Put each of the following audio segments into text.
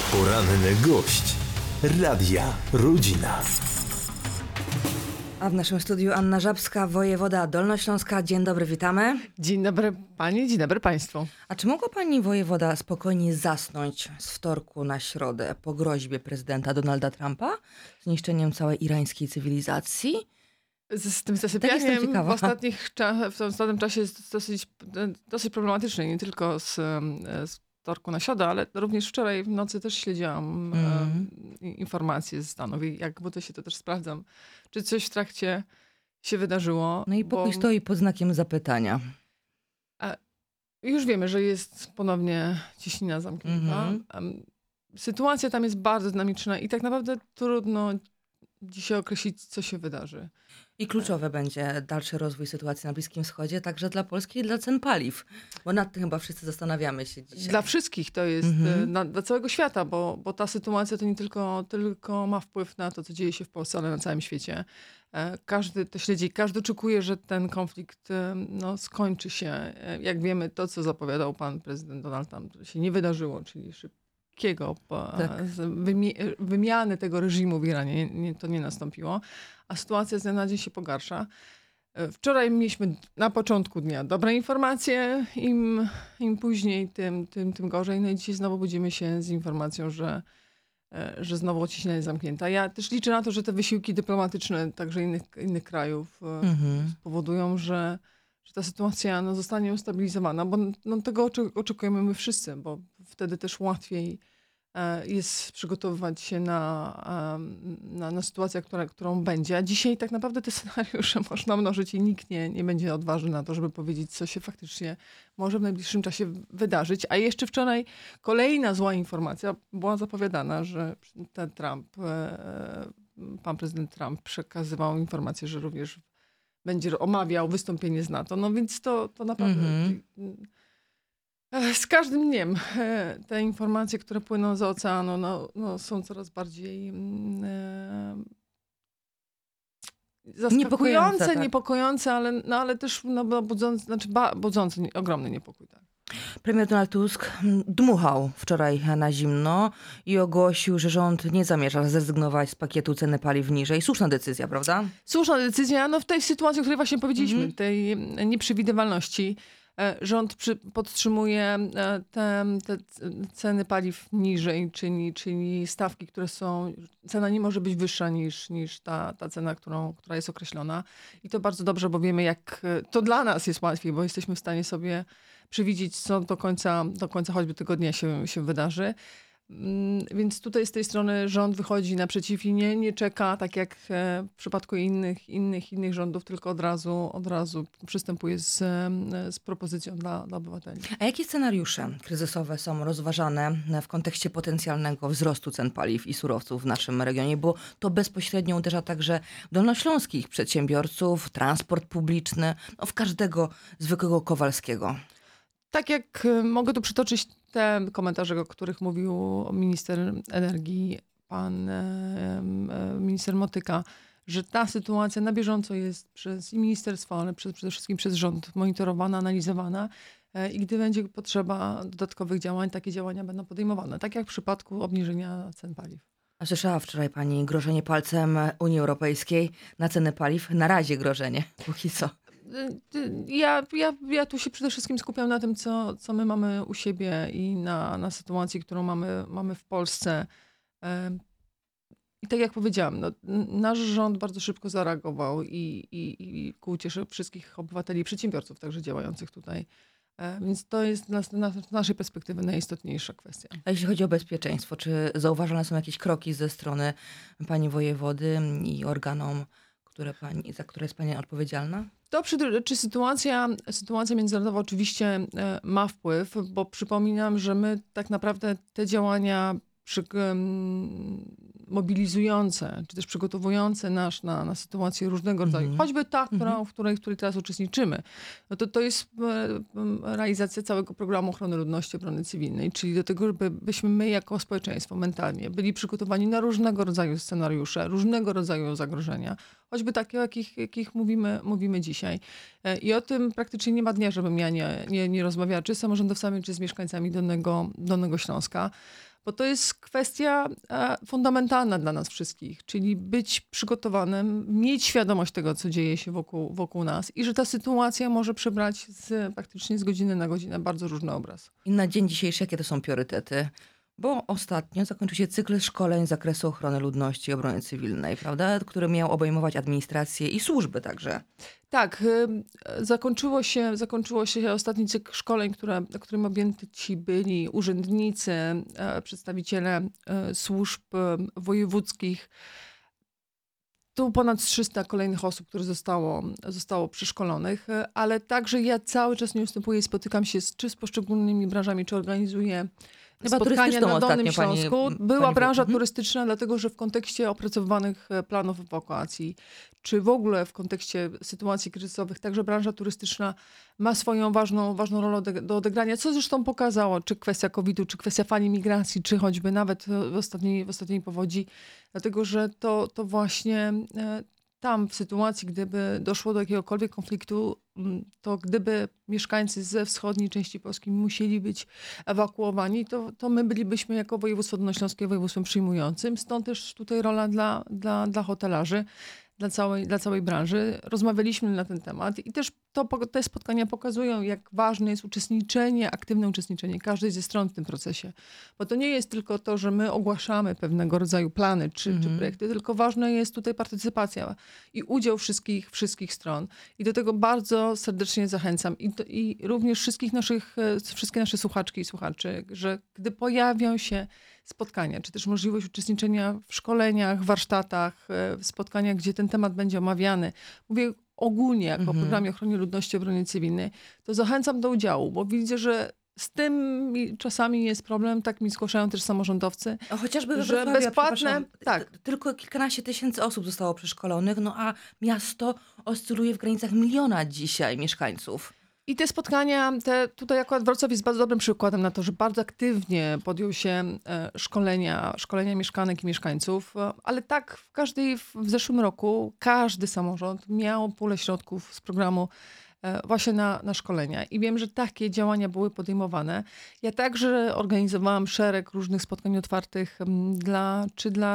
Poranny gość Radia Rodzina. A w naszym studiu Anna Żabska, wojewoda dolnośląska. Dzień dobry, witamy. Dzień dobry pani, dzień dobry państwu. A czy mogła pani wojewoda spokojnie zasnąć z wtorku na środę po groźbie prezydenta Donalda Trumpa zniszczeniem całej irańskiej cywilizacji? Z tym jestem zasypianiem ciekawa. w ostatnim czasie jest dosyć problematyczny, nie tylko z wtorku na środę, ale również wczoraj w nocy też śledziłam informacje ze Stanów i jakby to się to też sprawdzam, czy coś w trakcie się wydarzyło. No i pokój stoi pod znakiem zapytania. Już wiemy, że jest ponownie ciśnina zamknięta. Sytuacja tam jest bardzo dynamiczna i tak naprawdę trudno dzisiaj określić, co się wydarzy. I kluczowy będzie dalszy rozwój sytuacji na Bliskim Wschodzie, także dla Polski i dla cen paliw. Bo nad tym chyba wszyscy zastanawiamy się dzisiaj. Dla wszystkich to jest, dla całego świata, bo ta sytuacja to nie tylko ma wpływ na to, co dzieje się w Polsce, ale na całym świecie. Każdy to śledzi, każdy oczekuje, że ten konflikt skończy się. Jak wiemy, to, co zapowiadał pan prezydent Donald Trump, to się nie wydarzyło, czyli wymiany tego reżimu w Iranie, to nie nastąpiło, a sytuacja z dnia na dzień się pogarsza. Wczoraj mieliśmy na początku dnia dobre informacje, im później, tym gorzej. No i dzisiaj znowu budzimy się z informacją, że znowu ciśnienie jest zamknięta. Ja też liczę na to, że te wysiłki dyplomatyczne także innych krajów spowodują, że ta sytuacja zostanie ustabilizowana, bo tego oczekujemy my wszyscy, bo wtedy też łatwiej jest przygotowywać się na sytuację, którą będzie. A dzisiaj tak naprawdę te scenariusze można mnożyć i nikt nie będzie odważny na to, żeby powiedzieć, co się faktycznie może w najbliższym czasie wydarzyć. A jeszcze wczoraj kolejna zła informacja była zapowiadana, że pan prezydent Trump przekazywał informację, że również będzie omawiał wystąpienie z NATO. No więc to naprawdę... Z każdym dniem te informacje, które płyną z oceanu, są coraz bardziej zaskakujące, niepokojące, ale też budzące ogromny niepokój. Tak. Premier Donald Tusk dmuchał wczoraj na zimno i ogłosił, że rząd nie zamierza zrezygnować z pakietu ceny paliw niżej. Słuszna decyzja, prawda? Słuszna decyzja. W tej sytuacji, o której właśnie powiedzieliśmy, tej nieprzewidywalności, rząd podtrzymuje te ceny paliw niżej, czyli stawki, które są... Cena nie może być wyższa niż ta cena, która jest określona. I to bardzo dobrze, bo wiemy, jak to dla nas jest łatwiej, bo jesteśmy w stanie sobie przewidzieć, co do końca choćby tego dnia się wydarzy. Więc tutaj z tej strony rząd wychodzi naprzeciw i nie czeka, tak jak w przypadku innych rządów, tylko od razu przystępuje z propozycją dla obywateli. A jakie scenariusze kryzysowe są rozważane w kontekście potencjalnego wzrostu cen paliw i surowców w naszym regionie? Bo to bezpośrednio uderza także w dolnośląskich przedsiębiorców, transport publiczny, w każdego zwykłego Kowalskiego. Tak jak mogę tu przytoczyć te komentarze, o których mówił minister energii, pan minister Motyka, że ta sytuacja na bieżąco jest przez ministerstwo, ale przede wszystkim przez rząd monitorowana, analizowana i gdy będzie potrzeba dodatkowych działań, takie działania będą podejmowane. Tak jak w przypadku obniżenia cen paliw. A słyszała wczoraj pani grożenie palcem Unii Europejskiej na ceny paliw? Na razie grożenie, póki co. Ja tu się przede wszystkim skupiam na tym, co my mamy u siebie i na sytuacji, którą mamy w Polsce. I tak jak powiedziałam, nasz rząd bardzo szybko zareagował i ku uciesze wszystkich obywateli i przedsiębiorców także działających tutaj. Więc to jest z naszej perspektywy najistotniejsza kwestia. A jeśli chodzi o bezpieczeństwo, czy zauważane są jakieś kroki ze strony pani wojewody i organom, za które jest pani odpowiedzialna? To czy sytuacja międzynarodowa oczywiście ma wpływ, bo przypominam, że my tak naprawdę te działania mobilizujące, czy też przygotowujące nas na sytuacje różnego rodzaju, choćby ta, w której teraz uczestniczymy, to jest realizacja całego programu ochrony ludności, obrony cywilnej, czyli do tego, byśmy my jako społeczeństwo mentalnie byli przygotowani na różnego rodzaju scenariusze, różnego rodzaju zagrożenia, choćby takie, o jakich mówimy dzisiaj. I o tym praktycznie nie ma dnia, żebym ja nie rozmawiała, czy z samorządowcami, czy z mieszkańcami Dolnego Śląska. Bo to jest kwestia fundamentalna dla nas wszystkich, czyli być przygotowanym, mieć świadomość tego, co dzieje się wokół nas i że ta sytuacja może przybrać praktycznie z godziny na godzinę bardzo różny obraz. I na dzień dzisiejszy jakie to są priorytety? Bo ostatnio zakończył się cykl szkoleń z zakresu ochrony ludności i obrony cywilnej, prawda? Który miał obejmować administrację i służby także. Tak, zakończyło się ostatni cykl szkoleń, którym objęci byli urzędnicy, przedstawiciele służb wojewódzkich. Tu ponad 300 kolejnych osób, które zostało przeszkolonych, ale także ja cały czas nie ustępuję i spotykam się czy z poszczególnymi branżami, czy organizuję Chyba spotkania turystyczną na Dolnym ostatnio Śląsku. pani- Była pani- branża Mhm. turystyczna, dlatego że w kontekście opracowywanych planów ewakuacji, czy w ogóle w kontekście sytuacji kryzysowych, także branża turystyczna ma swoją ważną rolę do odegrania, co zresztą pokazało, czy kwestia COVID-u, czy kwestia fali migracji, czy choćby nawet w ostatniej powodzi, dlatego że to właśnie tam w sytuacji, gdyby doszło do jakiegokolwiek konfliktu, to gdyby mieszkańcy ze wschodniej części Polski musieli być ewakuowani, to my bylibyśmy jako województwo dolnośląskie województwem przyjmującym. Stąd też tutaj rola dla hotelarzy, dla całej branży. Rozmawialiśmy na ten temat i też te spotkania pokazują, jak ważne jest aktywne uczestniczenie każdej ze stron w tym procesie. Bo to nie jest tylko to, że my ogłaszamy pewnego rodzaju plany czy projekty, tylko ważna jest tutaj partycypacja i udział wszystkich stron. I do tego bardzo serdecznie zachęcam. I również wszystkie nasze słuchaczki i słuchaczy, że gdy pojawią się spotkania, czy też możliwość uczestniczenia w szkoleniach, warsztatach, w spotkaniach, gdzie ten temat będzie omawiany. Mówię ogólnie jako programie ochrony ludności i obrony cywilnej, to zachęcam do udziału, bo widzę, że z tym czasami jest problem, tak mi zgłaszają też samorządowcy, A chociażby we że Wrocławiu, bezpłatne, tak. Tylko kilkanaście tysięcy osób zostało przeszkolonych, no a miasto oscyluje w granicach 1 miliona dzisiaj mieszkańców. I te spotkania, tutaj akurat Wrocław jest bardzo dobrym przykładem na to, że bardzo aktywnie podjął się szkolenia mieszkanek i mieszkańców, ale tak w zeszłym roku każdy samorząd miał pulę środków z programu właśnie na szkolenia. I wiem, że takie działania były podejmowane. Ja także organizowałam szereg różnych spotkań otwartych dla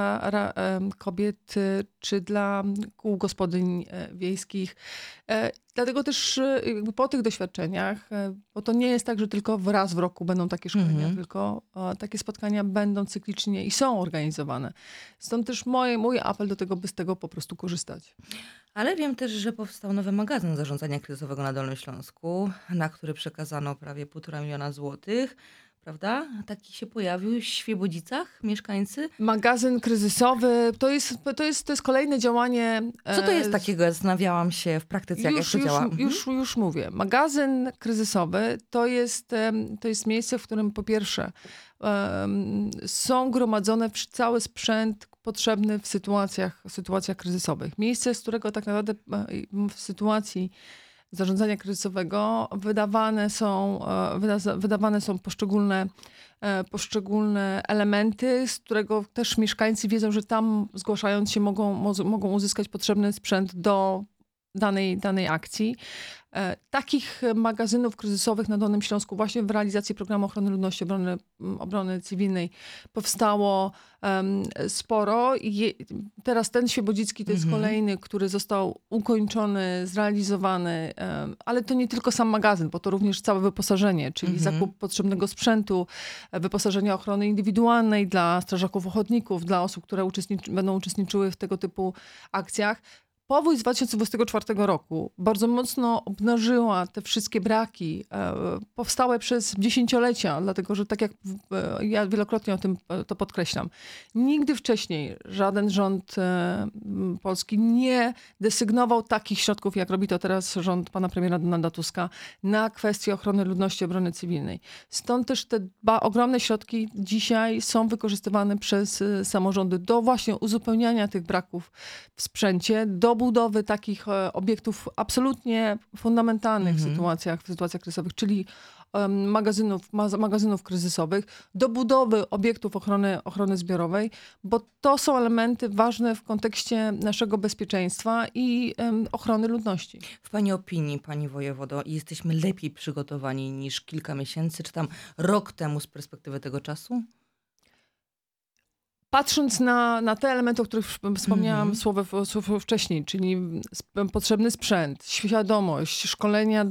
kobiet, czy dla kół gospodyń wiejskich. Dlatego też jakby po tych doświadczeniach, bo to nie jest tak, że tylko raz w roku będą takie szkolenia, tylko takie spotkania będą cyklicznie i są organizowane. Stąd też mój apel do tego, by z tego po prostu korzystać. Ale wiem też, że powstał nowy magazyn zarządzania kryzysowego na Dolnym Śląsku, na który przekazano prawie 1,5 miliona złotych. Prawda? Taki się pojawił w Świebodzicach mieszkańcy. Magazyn kryzysowy, to jest kolejne działanie. Co to jest takiego? Zastanawiałam się w praktyce, jak to działa. Już mówię. Magazyn kryzysowy to jest miejsce, w którym po pierwsze są gromadzone cały sprzęt potrzebny w sytuacjach kryzysowych. Miejsce, z którego tak naprawdę w sytuacji zarządzania kryzysowego wydawane są poszczególne elementy, z którego też mieszkańcy wiedzą, że tam zgłaszając się mogą uzyskać potrzebny sprzęt do danej akcji. Takich magazynów kryzysowych na Dolnym Śląsku właśnie w realizacji programu ochrony ludności obrony cywilnej powstało sporo. I teraz ten Świebodzicki to jest kolejny, który został ukończony, zrealizowany, ale to nie tylko sam magazyn, bo to również całe wyposażenie, czyli zakup potrzebnego sprzętu, wyposażenia ochrony indywidualnej dla strażaków ochotników, dla osób, które będą uczestniczyły w tego typu akcjach. Powódź z 2024 roku bardzo mocno obnażyła te wszystkie braki powstałe przez dziesięciolecia, dlatego że tak jak ja wielokrotnie o tym to podkreślam, nigdy wcześniej żaden rząd polski nie desygnował takich środków, jak robi to teraz rząd pana premiera Donalda Tuska na kwestię ochrony ludności i obrony cywilnej. Stąd też te ogromne środki dzisiaj są wykorzystywane przez samorządy do właśnie uzupełniania tych braków w sprzęcie, do budowy takich obiektów absolutnie fundamentalnych w sytuacjach kryzysowych, czyli magazynów kryzysowych, do budowy obiektów ochrony zbiorowej, bo to są elementy ważne w kontekście naszego bezpieczeństwa i ochrony ludności. W pani opinii, pani wojewodo, jesteśmy lepiej przygotowani niż kilka miesięcy, czy tam rok temu z perspektywy tego czasu? Patrząc na te elementy, o których wspomniałam słowo wcześniej, czyli potrzebny sprzęt, świadomość, szkolenia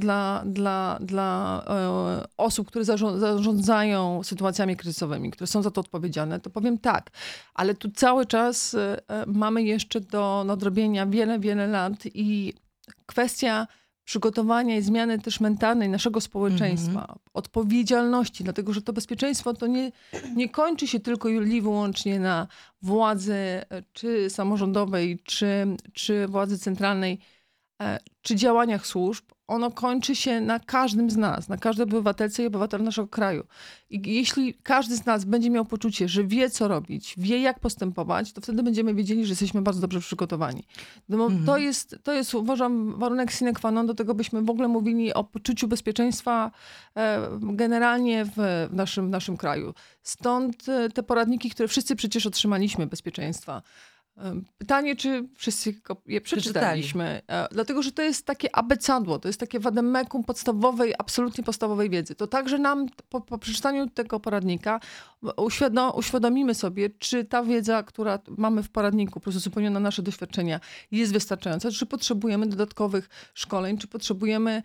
dla osób, które zarządzają sytuacjami kryzysowymi, które są za to odpowiedzialne, to powiem tak, ale tu cały czas mamy jeszcze do nadrobienia wiele lat i kwestia przygotowania i zmiany też mentalnej naszego społeczeństwa, odpowiedzialności, dlatego że to bezpieczeństwo to nie kończy się tylko i wyłącznie na władzy czy samorządowej, czy władzy centralnej, czy działaniach służb. Ono kończy się na każdym z nas, na każdej obywatelce i obywatelu naszego kraju. I jeśli każdy z nas będzie miał poczucie, że wie, co robić, wie, jak postępować, to wtedy będziemy wiedzieli, że jesteśmy bardzo dobrze przygotowani. No, to jest, uważam, warunek sine qua non do tego, byśmy w ogóle mówili o poczuciu bezpieczeństwa generalnie w naszym kraju. Stąd te poradniki, które wszyscy przecież otrzymaliśmy bezpieczeństwa. Pytanie, czy wszyscy je przeczytaliśmy. Dlatego, że to jest takie abecadło, to jest takie wademekum absolutnie podstawowej wiedzy. To także nam po przeczytaniu tego poradnika uświadomimy sobie, czy ta wiedza, która mamy w poradniku, po prostu uzupełniona na nasze doświadczenia, jest wystarczająca, czy potrzebujemy dodatkowych szkoleń, czy potrzebujemy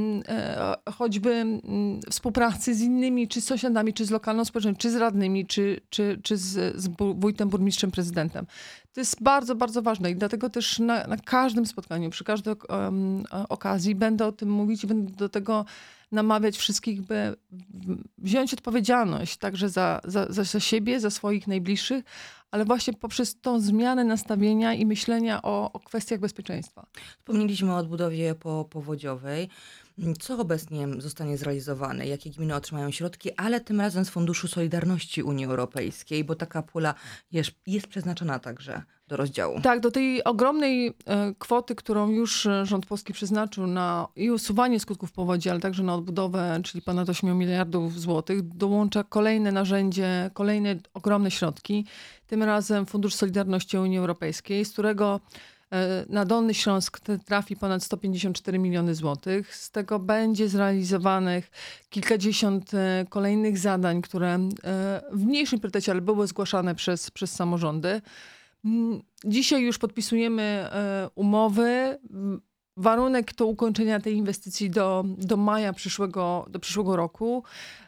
choćby współpracy z innymi, czy z sąsiadami, czy z lokalną społecznością, czy z radnymi, czy z wójtem, burmistrzem, prezydentem. To jest bardzo, bardzo ważne i dlatego też na każdym spotkaniu, przy każdej okazji będę o tym mówić i będę do tego namawiać wszystkich, by wziąć odpowiedzialność także za siebie, za swoich najbliższych, ale właśnie poprzez tą zmianę nastawienia i myślenia o kwestiach bezpieczeństwa. Wspomnieliśmy o odbudowie powodziowej. Co obecnie zostanie zrealizowane? Jakie gminy otrzymają środki, ale tym razem z Funduszu Solidarności Unii Europejskiej, bo taka pula jest przeznaczona także do rozdziału. Tak, do tej ogromnej kwoty, którą już rząd polski przeznaczył na i usuwanie skutków powodzi, ale także na odbudowę, czyli ponad 8 miliardów złotych, dołącza kolejne narzędzie, kolejne ogromne środki. Tym razem Fundusz Solidarności Unii Europejskiej, z którego na Dolny Śląsk trafi ponad 154 miliony złotych. Z tego będzie zrealizowanych kilkadziesiąt kolejnych zadań, które w mniejszym priorytecie, ale były zgłaszane przez samorządy. Dzisiaj już podpisujemy umowy. Warunek to ukończenia tej inwestycji do maja przyszłego roku.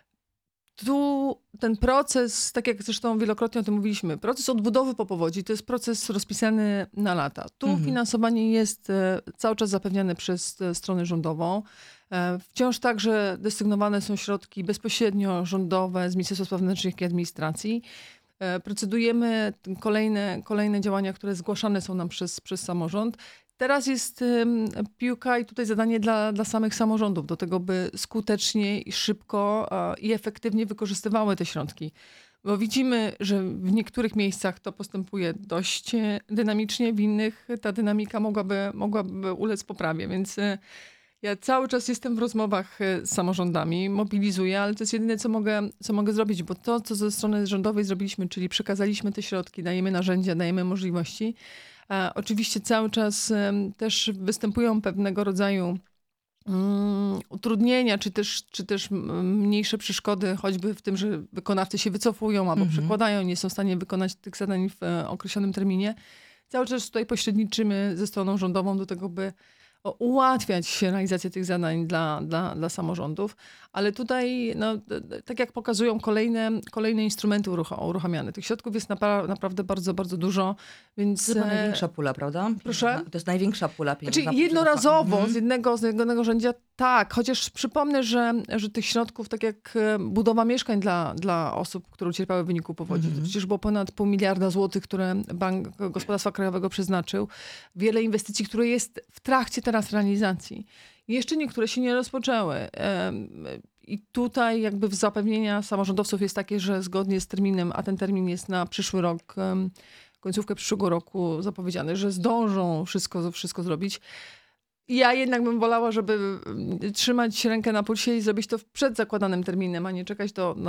Tu ten proces, tak jak zresztą wielokrotnie o tym mówiliśmy, proces odbudowy po powodzi to jest proces rozpisany na lata. Tu finansowanie jest cały czas zapewniane przez stronę rządową. Wciąż także desygnowane są środki bezpośrednio rządowe z Ministerstwa Spraw Wewnętrznych i Administracji. Procedujemy kolejne działania, które zgłaszane są nam przez samorząd. Teraz jest piłka i tutaj zadanie dla samych samorządów do tego, by skutecznie i szybko i efektywnie wykorzystywały te środki. Bo widzimy, że w niektórych miejscach to postępuje dość dynamicznie, w innych ta dynamika mogłaby ulec poprawie, więc ja cały czas jestem w rozmowach z samorządami, mobilizuję, ale to jest jedyne, co mogę zrobić, bo to, co ze strony rządowej zrobiliśmy, czyli przekazaliśmy te środki, dajemy narzędzia, dajemy możliwości. Oczywiście cały czas też występują pewnego rodzaju utrudnienia, czy też mniejsze przeszkody, choćby w tym, że wykonawcy się wycofują albo przekładają, nie są w stanie wykonać tych zadań w określonym terminie. Cały czas tutaj pośredniczymy ze stroną rządową do tego, by ułatwiać realizację tych zadań dla samorządów, ale tutaj, no, tak jak pokazują kolejne instrumenty uruchamiane. Tych środków jest naprawdę bardzo, bardzo dużo, więc... To jest największa pula, prawda? Proszę? To jest największa pula pieniędzy. Znaczy jednorazowo z jednego narzędzia tak, chociaż przypomnę, że tych środków, tak jak budowa mieszkań dla osób, które ucierpiały w wyniku powodzi, to przecież było ponad 0,5 miliarda złotych, które Bank Gospodarstwa Krajowego przeznaczył. Wiele inwestycji, które jest w trakcie teraz realizacji. Jeszcze niektóre się nie rozpoczęły. I tutaj jakby zapewnienia samorządowców jest takie, że zgodnie z terminem, a ten termin jest na przyszły rok, końcówkę przyszłego roku zapowiedziany, że zdążą wszystko zrobić. Ja jednak bym wolała, żeby trzymać rękę na pulsie i zrobić to przed zakładanym terminem, a nie czekać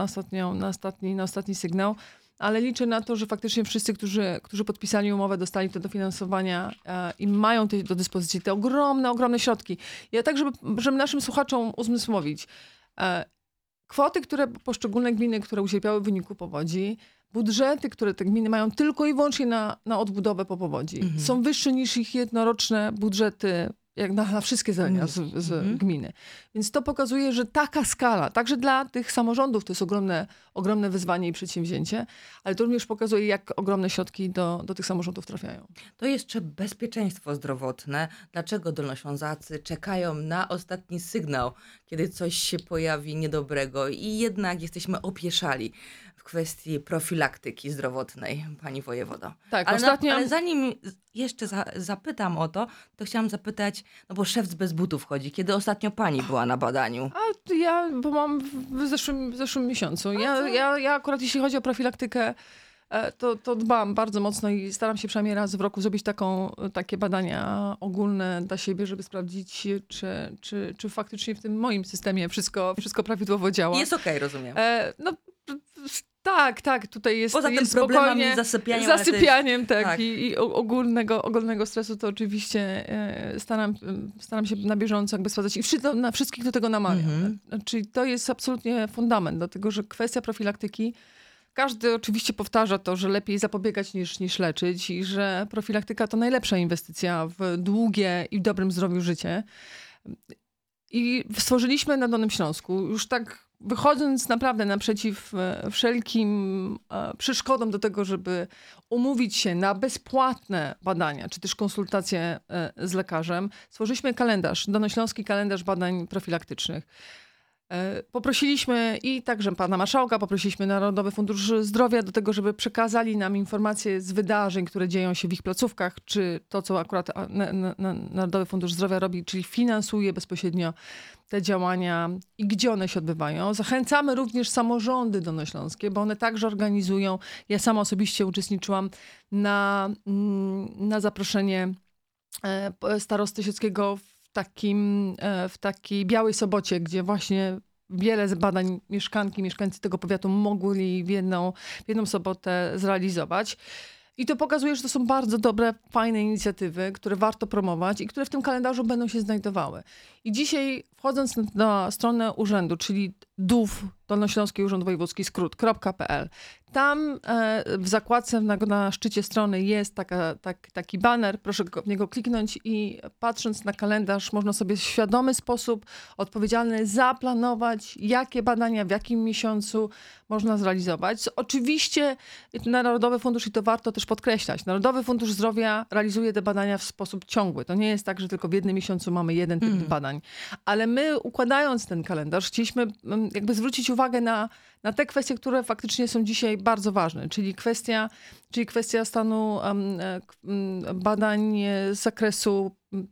na ostatni sygnał. Ale liczę na to, że faktycznie wszyscy, którzy podpisali umowę, dostali to dofinansowania i mają do dyspozycji te ogromne środki. Ja tak, żeby naszym słuchaczom uzmysłowić, kwoty, które poszczególne gminy, które ucierpiały w wyniku powodzi, budżety, które te gminy mają tylko i wyłącznie na odbudowę po powodzi, są wyższe niż ich jednoroczne budżety jak na wszystkie zadania z gminy. Więc to pokazuje, że taka skala, także dla tych samorządów, to jest ogromne wyzwanie i przedsięwzięcie, ale to również pokazuje, jak ogromne środki do tych samorządów trafiają. To jeszcze bezpieczeństwo zdrowotne. Dlaczego Dolnoślązacy czekają na ostatni sygnał, kiedy coś się pojawi niedobrego i jednak jesteśmy opieszali w kwestii profilaktyki zdrowotnej, pani wojewodo? Tak, Ale zanim jeszcze zapytam o to, to chciałam zapytać, no bo szewc bez butów chodzi. Kiedy ostatnio pani była na badaniu? Bo mam w zeszłym miesiącu. Ja akurat jeśli chodzi o profilaktykę, to dbam bardzo mocno i staram się przynajmniej raz w roku zrobić takie badania ogólne dla siebie, żeby sprawdzić, czy faktycznie w tym moim systemie wszystko prawidłowo działa. Jest okej, rozumiem. Tak, tutaj jest poza jest tym problemami spokojnie, zasypianiem tak. I ogólnego stresu to oczywiście staram się na bieżąco jakby sprawdzać i na wszystkich do tego namawiam. Czyli to jest absolutnie fundament, dlatego że kwestia profilaktyki, każdy oczywiście powtarza to, że lepiej zapobiegać niż leczyć i że profilaktyka to najlepsza inwestycja w długie i dobrym zdrowiu życie. I stworzyliśmy na Dolnym Śląsku, już tak wychodząc naprawdę naprzeciw wszelkim przeszkodom do tego, żeby umówić się na bezpłatne badania, czy też konsultacje z lekarzem, stworzyliśmy Dolnośląski Kalendarz Badań Profilaktycznych. Poprosiliśmy i także pana marszałka, poprosiliśmy Narodowy Fundusz Zdrowia do tego, żeby przekazali nam informacje z wydarzeń, które dzieją się w ich placówkach, czy to, co akurat Narodowy Fundusz Zdrowia robi, czyli finansuje bezpośrednio te działania i gdzie one się odbywają. Zachęcamy również samorządy dolnośląskie, bo one także organizują. Ja sama osobiście uczestniczyłam na zaproszenie starosty sieckiego w takiej Białej Sobocie, gdzie właśnie wiele badań mieszkańcy tego powiatu mogli w jedną sobotę zrealizować. I to pokazuje, że to są bardzo dobre, fajne inicjatywy, które warto promować i które w tym kalendarzu będą się znajdowały. I dzisiaj, wchodząc na stronę urzędu, czyli DUW, Dolnośląski Urząd Wojewódzki, skrót.pl, tam w zakładce na szczycie strony jest taki baner, proszę w niego kliknąć i patrząc na kalendarz można sobie w świadomy sposób, odpowiedzialny zaplanować, jakie badania w jakim miesiącu można zrealizować. Oczywiście Narodowy Fundusz, i to warto też podkreślać, Narodowy Fundusz Zdrowia realizuje te badania w sposób ciągły. To nie jest tak, że tylko w jednym miesiącu mamy jeden typ badań. Ale my, układając ten kalendarz, chcieliśmy jakby zwrócić uwagę na te kwestie, które faktycznie są dzisiaj bardzo ważne, czyli kwestia stanu badań z zakresu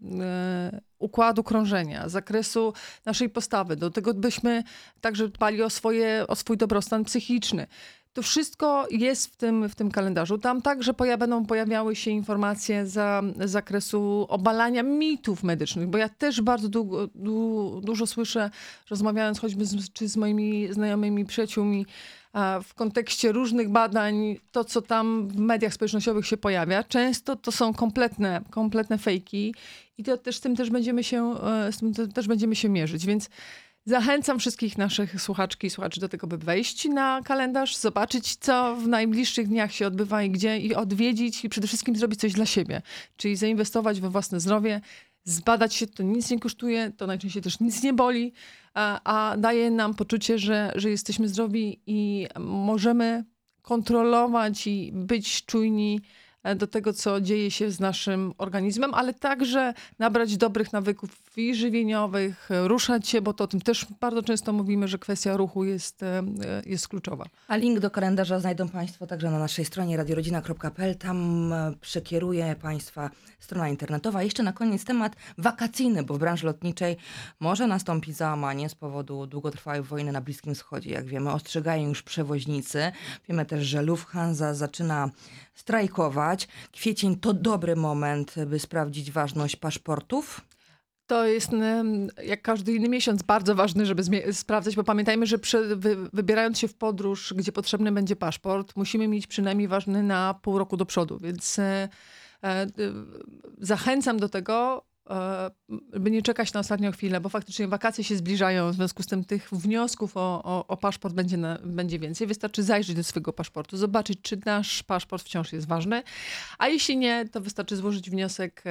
układu krążenia, z zakresu naszej postawy. Do tego byśmy także dbali o swój dobrostan psychiczny. To wszystko jest w tym kalendarzu. Tam także będą pojawiały się informacje z zakresu obalania mitów medycznych, bo ja też bardzo dużo słyszę, rozmawiając choćby z moimi znajomymi, przyjaciółmi, w kontekście różnych badań, to co tam w mediach społecznościowych się pojawia, często to są kompletne fejki i z tym też będziemy się mierzyć, więc zachęcam wszystkich naszych słuchaczki i słuchaczy do tego, by wejść na kalendarz, zobaczyć, co w najbliższych dniach się odbywa i gdzie, i odwiedzić, i przede wszystkim zrobić coś dla siebie. Czyli zainwestować we własne zdrowie, zbadać się, to nic nie kosztuje, to najczęściej też nic nie boli, a daje nam poczucie, że jesteśmy zdrowi i możemy kontrolować i być czujni do tego, co dzieje się z naszym organizmem, ale także nabrać dobrych nawyków i żywieniowych, ruszać się, bo to o tym też bardzo często mówimy, że kwestia ruchu jest kluczowa. A link do kalendarza znajdą Państwo także na naszej stronie radiorodzina.pl. Tam przekieruje Państwa strona internetowa. Jeszcze na koniec temat wakacyjny, bo w branży lotniczej może nastąpić załamanie z powodu długotrwałej wojny na Bliskim Wschodzie. Jak wiemy, ostrzegają już przewoźnicy. Wiemy też, że Lufthansa zaczyna strajkować. Kwiecień to dobry moment, by sprawdzić ważność paszportów. To jest, jak każdy inny miesiąc, bardzo ważny, żeby sprawdzać, bo pamiętajmy, że wybierając się w podróż, gdzie potrzebny będzie paszport, musimy mieć przynajmniej ważny na pół roku do przodu, więc zachęcam do tego, by nie czekać na ostatnią chwilę, bo faktycznie wakacje się zbliżają, w związku z tym tych wniosków o paszport będzie więcej. Wystarczy zajrzeć do swojego paszportu, zobaczyć, czy nasz paszport wciąż jest ważny, a jeśli nie, to wystarczy złożyć wniosek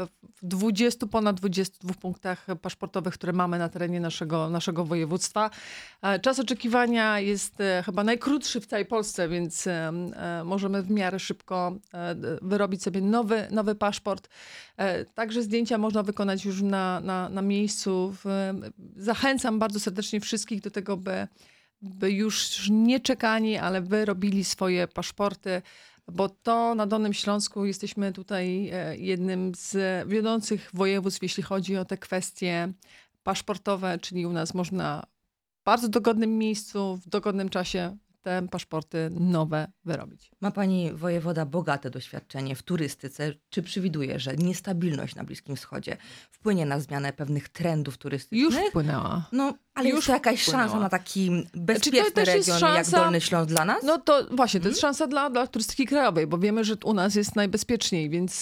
w ponad 22 punktach paszportowych, które mamy na terenie naszego województwa. Czas oczekiwania jest chyba najkrótszy w całej Polsce, więc możemy w miarę szybko wyrobić sobie nowy paszport. Także zdjęcia można wykonać już na miejscu. Zachęcam bardzo serdecznie wszystkich do tego, by już nie czekali, ale wyrobili swoje paszporty, bo to na Dolnym Śląsku jesteśmy tutaj jednym z wiodących województw, jeśli chodzi o te kwestie paszportowe, czyli u nas można w bardzo dogodnym miejscu, w dogodnym czasie te paszporty nowe wyrobić. Ma pani wojewoda bogate doświadczenie w turystyce. Czy przewiduje, że niestabilność na Bliskim Wschodzie wpłynie na zmianę pewnych trendów turystycznych? Już wpłynęła. No, ale Już jest to jakaś wpłynęła. szansa na taki bezpieczny też jest region jak szansa- Dolny Śląsk dla nas? No to właśnie, to jest szansa dla turystyki krajowej, bo wiemy, że u nas jest najbezpieczniej, więc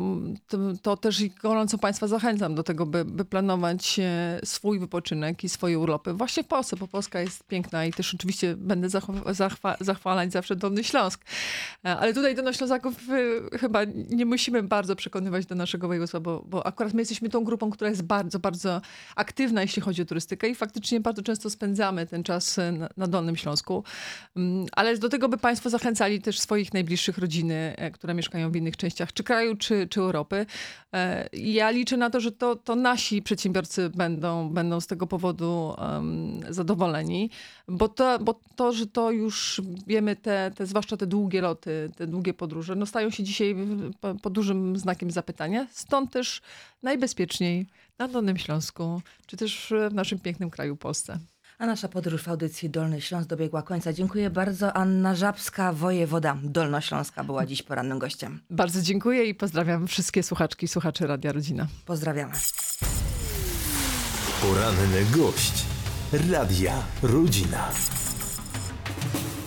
to też i gorąco Państwa zachęcam do tego, by planować swój wypoczynek i swoje urlopy właśnie w Polsce, bo Polska jest piękna i też oczywiście będę zachwalać zawsze Dolny Śląsk. Ale tutaj Dolnoślązaków chyba nie musimy bardzo przekonywać do naszego województwa, bo akurat my jesteśmy tą grupą, która jest bardzo, bardzo aktywna, jeśli chodzi o turystykę i faktycznie bardzo często spędzamy ten czas na Dolnym Śląsku. Ale do tego, by Państwo zachęcali też swoich najbliższych rodziny, które mieszkają w innych częściach, czy kraju, czy Europy. Ja liczę na to, że to nasi przedsiębiorcy będą z tego powodu zadowoleni, bo to, że to już wiemy, zwłaszcza te długie loty, te długie podróże, no stają się dzisiaj pod dużym znakiem zapytania. Stąd też najbezpieczniej na Dolnym Śląsku, czy też w naszym pięknym kraju Polsce. A nasza podróż w audycji Dolny Śląsk dobiegła końca. Dziękuję bardzo. Anna Żabska, wojewoda Dolnośląska, była dziś porannym gościem. Bardzo dziękuję i pozdrawiam wszystkie słuchaczki i słuchaczy Radia Rodzina. Pozdrawiamy. Poranny gość Radia Rodzina.